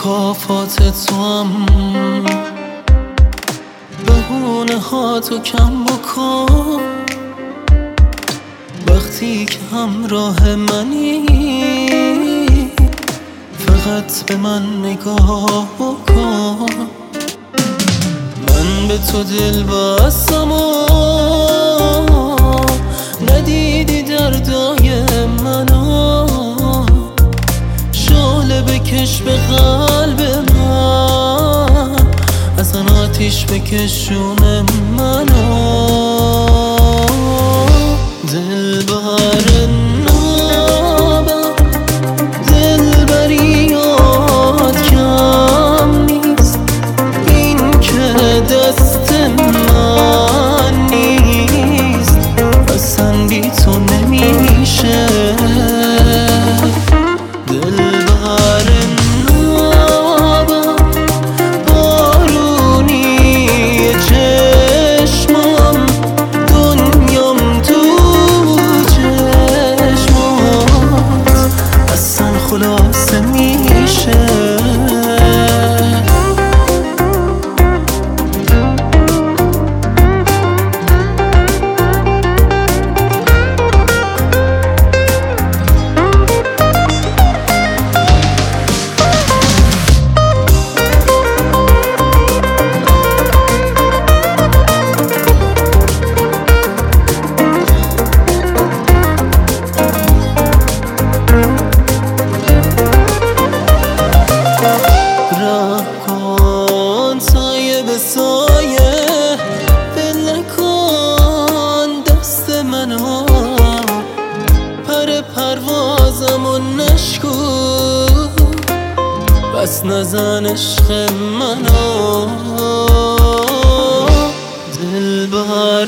مکافات تو هم بهونه ها تو کم بکن وقتی که همراه منی فقط به من نگاه بکن من به تو دل بستم و ندیدی دردای منو شعله بکش به قلب من اصلا آتیش بکشون منو دلبر نابم دلبریات کم نیست این که دست من نیست اصلا بی تو نمیشه دلبر نابم بارونی چشمم دنیام تو چشمات اصلا خلاصه میشه سایه به سایه دل نکن دست منو پروازم و نشکو بس نزن عشق منو دلبر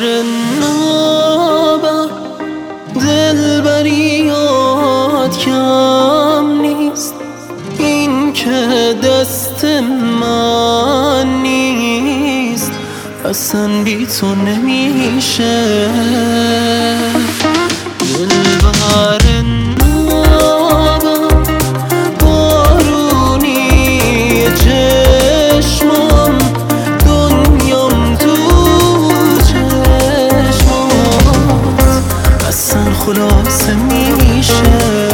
نابم دلبریات کم نیست این که دست من نیست اصلا بی تو نمیشه دلبر نابم بارونی چشمم دنیام تو چشمات اصلا خلاصه میشه